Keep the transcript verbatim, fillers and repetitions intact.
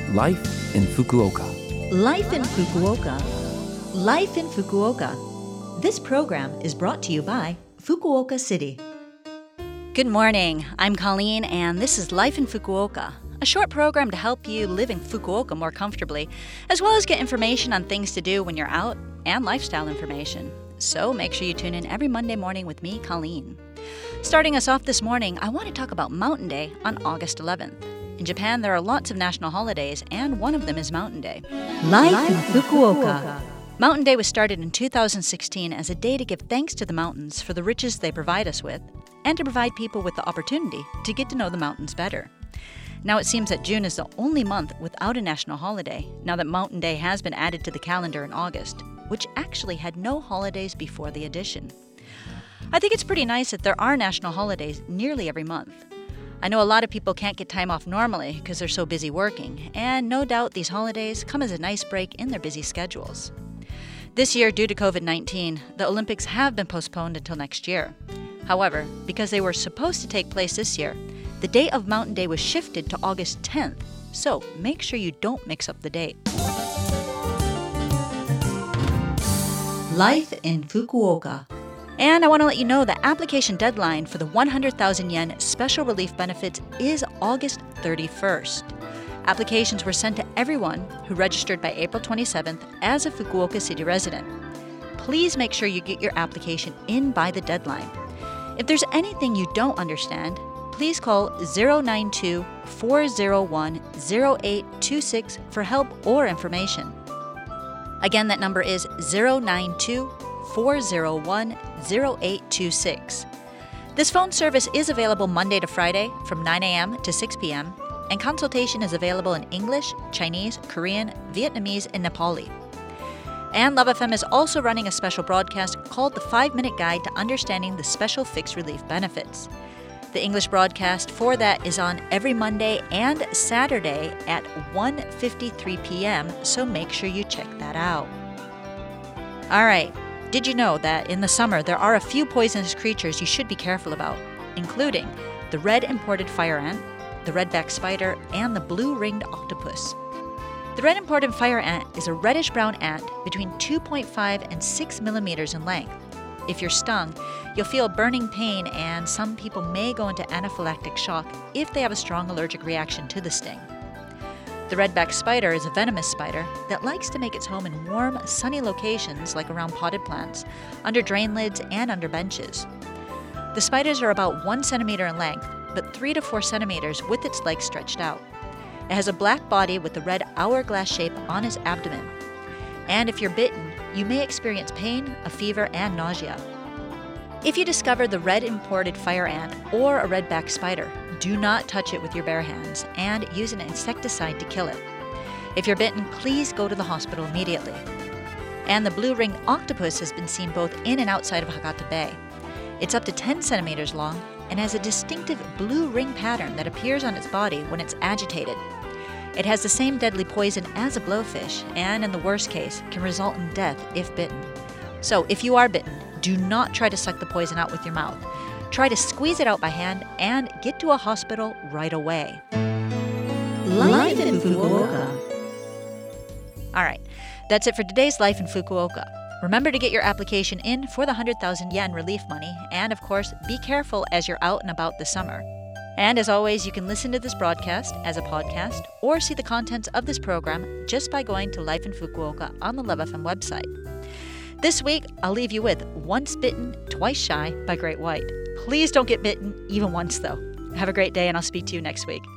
Life in Fukuoka. Life in Fukuoka. Life in Fukuoka. This program is brought to you by Fukuoka City. Good morning. I'm Colleen, and this is Life in Fukuoka, a short program to help you live in Fukuoka more comfortably, as well as get information on things to do when you're out and lifestyle information. So make sure you tune in every Monday morning with me, Colleen. Starting us off this morning, I want to talk about Mountain Day on August eleventh. In Japan, there are lots of national holidays, and one of them is Mountain Day. Life, Life in Fukuoka. Fukuoka. Mountain Day was started in two thousand sixteen as a day to give thanks to the mountains for the riches they provide us with, and to provide people with the opportunity to get to know the mountains better. Now it seems that June is the only month without a national holiday, now that Mountain Day has been added to the calendar in August, which actually had no holidays before the addition. I think it's pretty nice that there are national holidays nearly every month. I know a lot of people can't get time off normally because they're so busy working, and no doubt these holidays come as a nice break in their busy schedules. This year, due to covid nineteen, the Olympics have been postponed until next year. However, because they were supposed to take place this year, the date of Mountain Day was shifted to August tenth, so make sure you don't mix up the date. Life in Fukuoka. And I want to let you know the application deadline for the one hundred thousand yen special relief benefits is August thirty-first. Applications were sent to everyone who registered by April twenty-seventh as a Fukuoka City resident. Please make sure you get your application in by the deadline. If there's anything you don't understand, please call zero nine two, four zero one, zero eight two six for help or information. Again, that number is zero nine two, four zero one, zero eight two six. This phone service is available Monday to Friday from nine a.m. to six p.m., and consultation is available in English, Chinese, Korean, Vietnamese, and Nepali. And Love F M is also running a special broadcast called the five-Minute Guide to Understanding the Special Fixed Relief Benefits. The English broadcast for that is on every Monday and Saturday at one fifty-three p.m., so make sure you check that out. All right. Did you know that in the summer there are a few poisonous creatures you should be careful about, including the red imported fire ant, the redback spider, and the blue-ringed octopus? The red imported fire ant is a reddish-brown ant between two point five and six millimeters in length. If you're stung, you'll feel burning pain, and some people may go into anaphylactic shock if they have a strong allergic reaction to the sting. The redback spider is a venomous spider that likes to make its home in warm, sunny locations like around potted plants, under drain lids, and under benches. The spiders are about one centimeter in length, but three to four centimeters with its legs stretched out. It has a black body with a red hourglass shape on its abdomen. And if you're bitten, you may experience pain, a fever, and nausea. If you discover the red imported fire ant or a redback spider, do not touch it with your bare hands and use an insecticide to kill it. If you're bitten, please go to the hospital immediately. And the blue-ringed octopus has been seen both in and outside of Hakata Bay. It's up to ten centimeters long and has a distinctive blue ring pattern that appears on its body when it's agitated. It has the same deadly poison as a blowfish and, in the worst case, can result in death if bitten. So if you are bitten, do not try to suck the poison out with your mouth. Try to squeeze it out by hand and get to a hospital right away. Life in Fukuoka. All right, that's it for today's Life in Fukuoka. Remember to get your application in for the one hundred thousand yen relief money, and of course, be careful as you're out and about this summer. And as always, you can listen to this broadcast as a podcast or see the contents of this program just by going to Life in Fukuoka on the Love F M website. This week, I'll leave you with Once Bitten, Twice Shy by Great White. Please don't get bitten even once, though. Have a great day, and I'll speak to you next week.